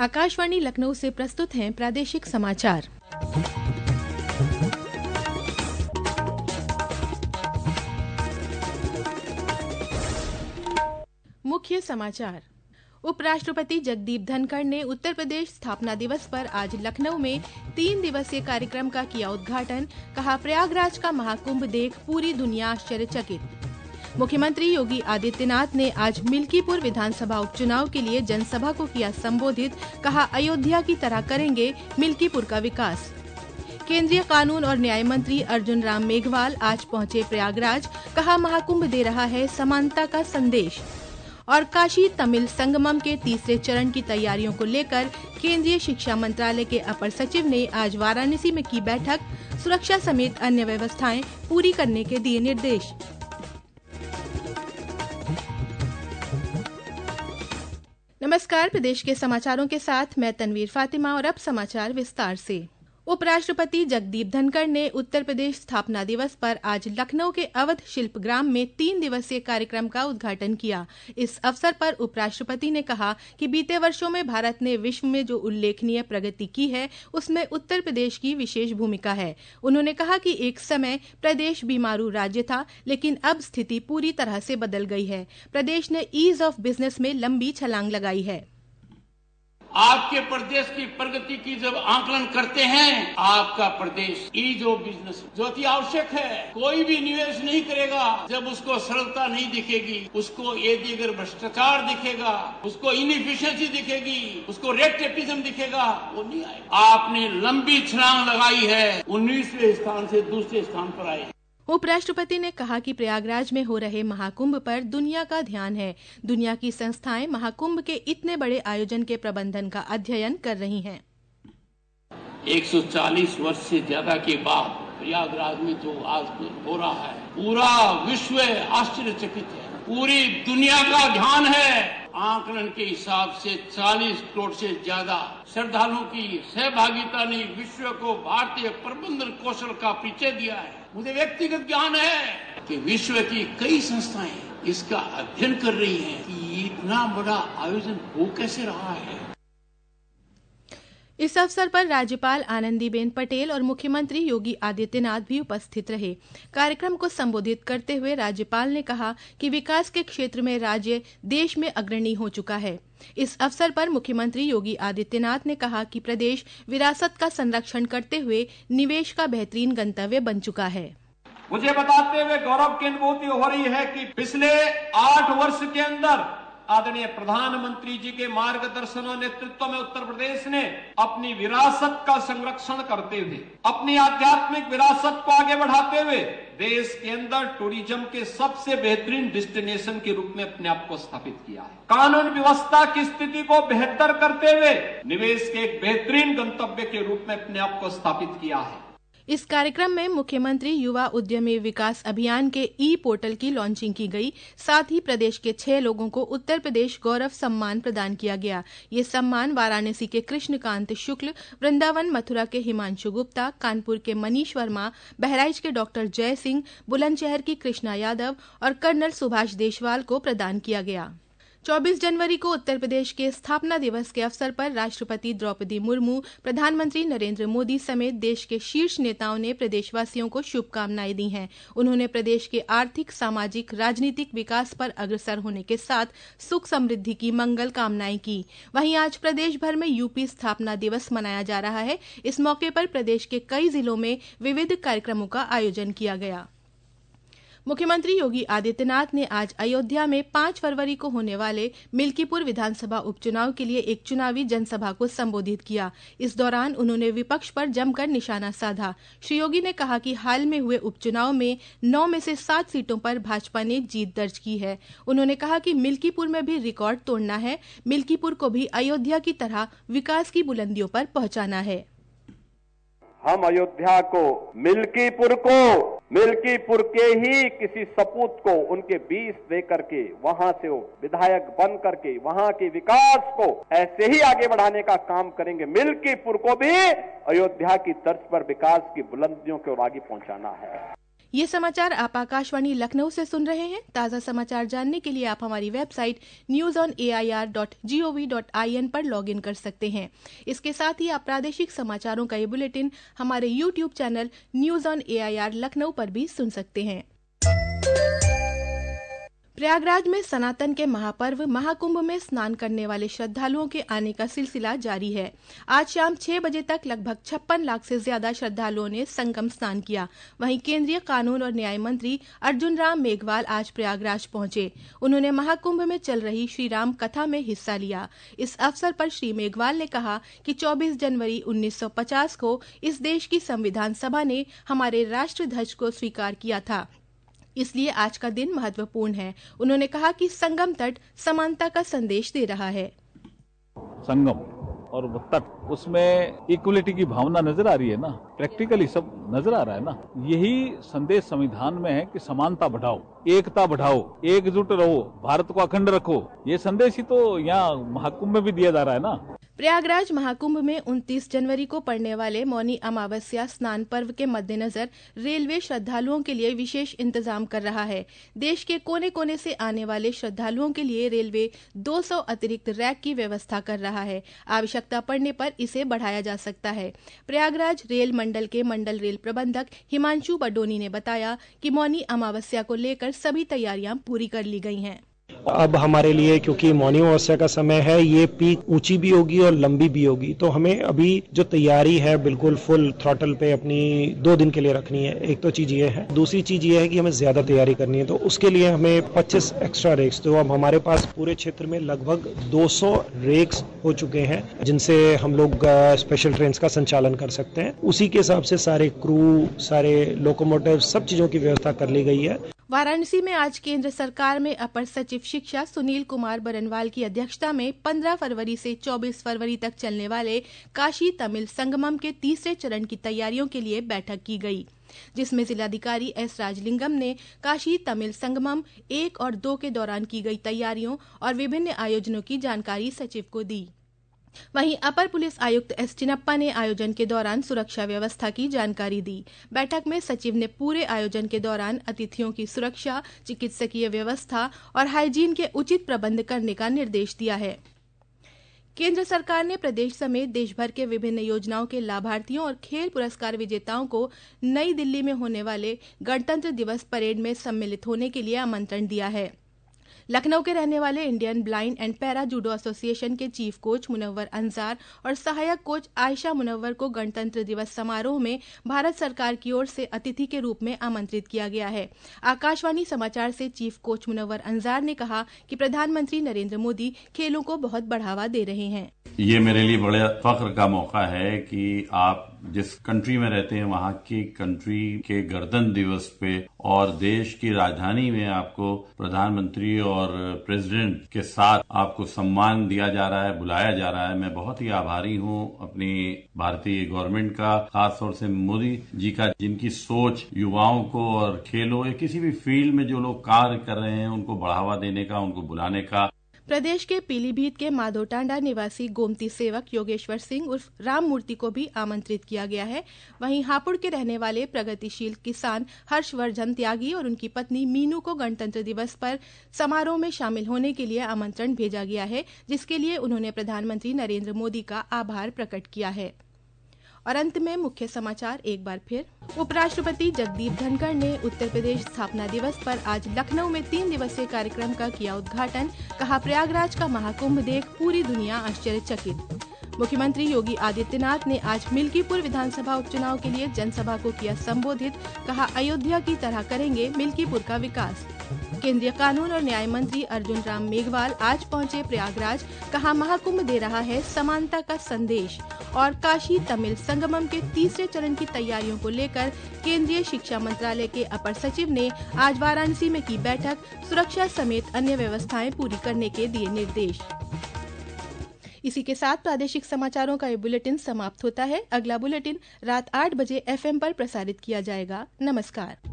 आकाशवाणी लखनऊ से प्रस्तुत हैं प्रादेशिक समाचार। मुख्य समाचार। उपराष्ट्रपति जगदीप धनखड़ ने उत्तर प्रदेश स्थापना दिवस पर आज लखनऊ में 3 दिवसीय कार्यक्रम का किया उद्घाटन। कहा, प्रयागराज का महाकुंभ देख पूरी दुनिया आश्चर्यचकित। मुख्यमंत्री योगी आदित्यनाथ ने आज मिल्कीपुर विधानसभा उपचुनाव के लिए जनसभा को किया संबोधित। कहा, अयोध्या की तरह करेंगे मिल्कीपुर का विकास। केंद्रीय कानून और न्याय मंत्री अर्जुन राम मेघवाल आज पहुंचे प्रयागराज। कहा, महाकुंभ दे रहा है समानता का संदेश। और काशी तमिल संगमम के तीसरे चरण की तैयारियों को लेकर केंद्रीय शिक्षा मंत्रालय के अपर सचिव ने आज वाराणसी में की बैठक। सुरक्षा समेत अन्य व्यवस्थाएं पूरी करने के दिए निर्देश। नमस्कार, प्रदेश के समाचारों के साथ मैं तनवीर फातिमा और अब समाचार विस्तार से। उपराष्ट्रपति जगदीप धनखड़ ने उत्तर प्रदेश स्थापना दिवस पर आज लखनऊ के अवध शिल्पग्राम में 3 दिवसीय कार्यक्रम का उद्घाटन किया। इस अवसर पर उपराष्ट्रपति ने कहा कि बीते वर्षों में भारत ने विश्व में जो उल्लेखनीय प्रगति की है उसमें उत्तर प्रदेश की विशेष भूमिका है। उन्होंने कहा कि एक समय प्रदेश बीमारू राज्य था, लेकिन अब स्थिति पूरी तरह से बदल गई है। प्रदेश ने ईज ऑफ बिजनेस में लंबी छलांग लगाई है। आपके प्रदेश की प्रगति की जब आकलन करते हैं, आपका प्रदेश ईज ऑफ बिजनेस जो अति आवश्यक है। कोई भी निवेश नहीं करेगा जब उसको सरलता नहीं दिखेगी, उसको यदि अगर भ्रष्टाचार दिखेगा, उसको इनएफिशिएंसी दिखेगी, उसको रेट टेपिज्म दिखेगा, वो नहीं आएगा। आपने लंबी छलांग लगाई है, 19वें स्थान से दूसरे स्थान पर आए। उपराष्ट्रपति ने कहा कि प्रयागराज में हो रहे महाकुंभ पर दुनिया का ध्यान है। दुनिया की संस्थाएं महाकुंभ के इतने बड़े आयोजन के प्रबंधन का अध्ययन कर रही हैं। 140 वर्ष से ज्यादा के बाद प्रयागराज में जो आज हो रहा है, पूरा विश्व आश्चर्यचकित है। पूरी दुनिया का ध्यान है। आकलन के हिसाब से 40 करोड़ से ज्यादा श्रद्धालुओं की सहभागिता ने विश्व को भारतीय प्रबंधन कौशल का परिचय दिया है। मुझे व्यक्तिगत ज्ञान है कि विश्व की कई संस्थाएं इसका अध्ययन कर रही हैं कि इतना बड़ा आयोजन हो कैसे रहा है। इस अवसर पर राज्यपाल आनंदीबेन पटेल और मुख्यमंत्री योगी आदित्यनाथ भी उपस्थित रहे। कार्यक्रम को संबोधित करते हुए राज्यपाल ने कहा कि विकास के क्षेत्र में राज्य देश में अग्रणी हो चुका है। इस अवसर पर मुख्यमंत्री योगी आदित्यनाथ ने कहा कि प्रदेश विरासत का संरक्षण करते हुए निवेश का बेहतरीन गंतव्य बन चुका है। मुझे बताते हुए गौरव की अनुभूति हो रही है कि पिछले 8 वर्ष के अंदर आदरणीय प्रधानमंत्री जी के मार्गदर्शन और नेतृत्व में उत्तर प्रदेश ने अपनी विरासत का संरक्षण करते हुए, अपनी आध्यात्मिक विरासत को आगे बढ़ाते हुए देश के अंदर टूरिज्म के सबसे बेहतरीन डेस्टिनेशन के रूप में अपने आप को स्थापित किया है। कानून व्यवस्था की स्थिति को बेहतर करते हुए निवेश के एक बेहतरीन गंतव्य के रूप में अपने आप को स्थापित किया है। इस कार्यक्रम में मुख्यमंत्री युवा उद्यमी विकास अभियान के ई पोर्टल की लॉन्चिंग की गई। साथ ही प्रदेश के 6 लोगों को उत्तर प्रदेश गौरव सम्मान प्रदान किया गया। ये सम्मान वाराणसी के कृष्णकांत शुक्ल, वृंदावन मथुरा के हिमांशु गुप्ता, कानपुर के मनीष वर्मा, बहराइच के डॉक्टर जय सिंह, बुलंदशहर की कृष्णा यादव और कर्नल सुभाष देशवाल को प्रदान किया गया। 24 जनवरी को उत्तर प्रदेश के स्थापना दिवस के अवसर पर राष्ट्रपति द्रौपदी मुर्मू, प्रधानमंत्री नरेंद्र मोदी समेत देश के शीर्ष नेताओं ने प्रदेशवासियों को शुभकामनाएं दी हैं। उन्होंने प्रदेश के आर्थिक, सामाजिक, राजनीतिक विकास पर अग्रसर होने के साथ सुख समृद्धि की मंगल कामनाएं की। वहीं आज प्रदेश भर में यूपी स्थापना दिवस मनाया जा रहा है। इस मौके पर प्रदेश के कई जिलों में विविध कार्यक्रमों का आयोजन किया गया। मुख्यमंत्री योगी आदित्यनाथ ने आज अयोध्या में 5 फरवरी को होने वाले मिल्कीपुर विधानसभा उपचुनाव के लिए एक चुनावी जनसभा को संबोधित किया। इस दौरान उन्होंने विपक्ष पर जमकर निशाना साधा। श्री योगी ने कहा कि हाल में हुए उपचुनाव में 9 में से 7 सीटों पर भाजपा ने जीत दर्ज की है। उन्होंने कहा कि मिल्कीपुर में भी रिकॉर्ड तोड़ना है। मिल्कीपुर को भी अयोध्या की तरह विकास की बुलंदियों पर पहुंचाना है। हम अयोध्या को मिल्कीपुर के ही किसी सपूत को उनके बीच दे करके वहां से वो विधायक बन करके वहां के विकास को ऐसे ही आगे बढ़ाने का काम करेंगे। मिल्कीपुर को भी अयोध्या की तर्ज पर विकास की बुलंदियों की ओर आगे पहुंचाना है। ये समाचार आप आकाशवाणी लखनऊ से सुन रहे हैं। ताज़ा समाचार जानने के लिए आप हमारी वेबसाइट newsonair.gov.in पर लॉगिन कर सकते हैं। इसके साथ ही आप प्रादेशिक समाचारों का ये बुलेटिन हमारे YouTube channel news on AIR Lucknow पर भी सुन सकते हैं। प्रयागराज में सनातन के महापर्व महाकुंभ में स्नान करने वाले श्रद्धालुओं के आने का सिलसिला जारी है। आज शाम 6 बजे तक लगभग 56 लाख से ज्यादा श्रद्धालुओं ने संगम स्नान किया। वहीं केंद्रीय कानून और न्याय मंत्री अर्जुन राम मेघवाल आज प्रयागराज पहुंचे। उन्होंने महाकुंभ में चल रही श्री राम कथा में हिस्सा लिया। इस अवसर पर श्री मेघवाल ने कहा कि 24 जनवरी 1950 को इस देश की संविधान सभा ने हमारे राष्ट्र ध्वज को स्वीकार किया था, इसलिए आज का दिन महत्वपूर्ण है। उन्होंने कहा कि संगम तट समानता का संदेश दे रहा है। संगम और तट, उसमें इक्वलिटी की भावना नजर आ रही है ना, प्रैक्टिकली सब नजर आ रहा है ना। यही संदेश संविधान में है कि समानता बढ़ाओ, एकता बढ़ाओ, एकजुट रहो, भारत को अखंड रखो। ये संदेश ही तो यहाँ महाकुंभ में भी दिया जा रहा है ना। प्रयागराज महाकुंभ में 29 जनवरी को पड़ने वाले मौनी अमावस्या स्नान पर्व के मद्देनजर रेलवे श्रद्धालुओं के लिए विशेष इंतजाम कर रहा है। देश के कोने कोने से आने वाले श्रद्धालुओं के लिए रेलवे 200 अतिरिक्त रैक की व्यवस्था कर रहा है। आवश्यकता पड़ने पर इसे बढ़ाया जा सकता है। प्रयागराज रेल मंडल के मंडल रेल प्रबंधक हिमांशु बडोनी ने बताया कि मौनी अमावस्या को लेकर सभी तैयारियां पूरी कर ली गई हैं। अब हमारे लिए क्योंकि मौनी अमावस्या का समय है, ये पीक ऊंची भी होगी और लंबी भी होगी, तो हमें अभी जो तैयारी है बिल्कुल फुल थ्रॉटल पे अपनी 2 दिन के लिए रखनी है। एक तो चीज ये है, दूसरी चीज ये है कि हमें ज्यादा तैयारी करनी है, तो उसके लिए हमें 25 एक्स्ट्रा रेक्स, तो अब हमारे पास पूरे क्षेत्र में लगभग 200 रेक्स हो चुके हैं, जिनसे हम लोग स्पेशल ट्रेन का संचालन कर सकते हैं। उसी के हिसाब से सारे क्रू, सारे लोकोमोटिव, सब चीजों की व्यवस्था कर ली गई है। वाराणसी में आज केंद्र सरकार में अपर सचिव शिक्षा सुनील कुमार बरनवाल की अध्यक्षता में 15 फरवरी से 24 फरवरी तक चलने वाले काशी तमिल संगमम के तीसरे चरण की तैयारियों के लिए बैठक की गई, जिसमें जिलाधिकारी एस राजलिंगम ने काशी तमिल संगमम 1 और 2 के दौरान की गई तैयारियों और विभिन्न आयोजनों की जानकारी सचिव को दी। वहीं अपर पुलिस आयुक्त एस चिनप्पा ने आयोजन के दौरान सुरक्षा व्यवस्था की जानकारी दी। बैठक में सचिव ने पूरे आयोजन के दौरान अतिथियों की सुरक्षा, चिकित्सकीय व्यवस्था और हाइजीन के उचित प्रबंध करने का निर्देश दिया है। केंद्र सरकार ने प्रदेश समेत देश भर के विभिन्न योजनाओं के लाभार्थियों और खेल पुरस्कार विजेताओं को नई दिल्ली में होने वाले गणतंत्र दिवस परेड में सम्मिलित होने के लिए आमंत्रण दिया है। लखनऊ के रहने वाले Indian blind and para judo association के चीफ कोच मुनव्वर अंजार और सहायक कोच आयशा मुनव्वर को गणतंत्र दिवस समारोह में भारत सरकार की ओर से अतिथि के रूप में आमंत्रित किया गया है। आकाशवाणी समाचार से चीफ कोच मुनव्वर अंजार ने कहा कि प्रधानमंत्री नरेंद्र मोदी खेलों को बहुत बढ़ावा दे रहे हैं। ये मेरे लिए बड़े फख्र का मौका है कि आप जिस कंट्री में रहते हैं वहाँ की कंट्री के गणतंत्र दिवस पे और देश की राजधानी में आपको प्रधानमंत्री और प्रेसिडेंट के साथ आपको सम्मान दिया जा रहा है, बुलाया जा रहा है। मैं बहुत ही आभारी हूँ अपनी भारतीय गवर्नमेंट का, खासतौर से मोदी जी का, जिनकी सोच युवाओं को और खेलों या किसी भी फील्ड में जो लोग कार्य कर रहे हैं उनको बढ़ावा देने का, उनको बुलाने का। प्रदेश के पीलीभीत के माधोटांडा निवासी गोमती सेवक योगेश्वर सिंह उर्फ राम मूर्ति को भी आमंत्रित किया गया है। वहीं हापुड़ के रहने वाले प्रगतिशील किसान हर्षवर्धन त्यागी और उनकी पत्नी मीनू को गणतंत्र दिवस पर समारोह में शामिल होने के लिए आमंत्रण भेजा गया है, जिसके लिए उन्होंने प्रधानमंत्री नरेंद्र मोदी का आभार प्रकट किया है। और अंत में मुख्य समाचार एक बार फिर। उपराष्ट्रपति जगदीप धनखड़ ने उत्तर प्रदेश स्थापना दिवस पर आज लखनऊ में 3 दिवसीय कार्यक्रम का किया उद्घाटन। कहा, प्रयागराज का महाकुंभ देख पूरी दुनिया आश्चर्यचकित। मुख्यमंत्री योगी आदित्यनाथ ने आज मिल्कीपुर विधानसभा उपचुनाव के लिए जनसभा को किया संबोधित। कहा, अयोध्या की तरह करेंगे मिल्कीपुर का विकास। केंद्रीय कानून और न्याय मंत्री अर्जुन राम मेघवाल आज पहुंचे प्रयागराज। कहा, महाकुंभ दे रहा है समानता का संदेश। और काशी तमिल संगमम के तीसरे चरण की तैयारियों को लेकर केंद्रीय शिक्षा मंत्रालय के अपर सचिव ने आज वाराणसी में की बैठक। सुरक्षा समेत अन्य व्यवस्थाएं पूरी करने के दिए निर्देश। इसी के साथ प्रादेशिक समाचारों का ये बुलेटिन समाप्त होता है। अगला बुलेटिन रात 8 बजे FM पर प्रसारित किया जाएगा। नमस्कार।